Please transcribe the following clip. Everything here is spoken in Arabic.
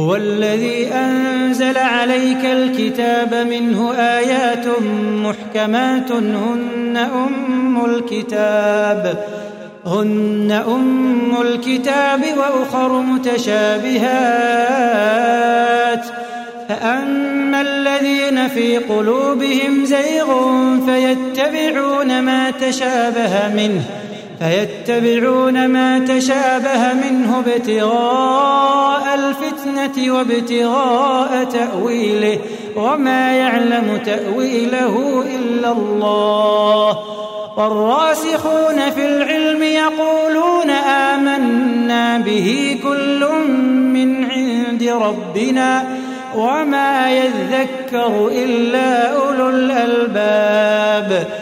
هو الذي أنزل عليك الكتاب منه آيات محكمات هن أم الكتاب وأخر متشابهات فأما الذين في قلوبهم زيغ فيتبعون ما تشابه منه ابتغاء الفتنة وابتغاء تأويله وما يعلم تأويله إلا الله والراسخون في العلم يقولون آمنا به كل من عند ربنا وما يذكر إلا أولو الألباب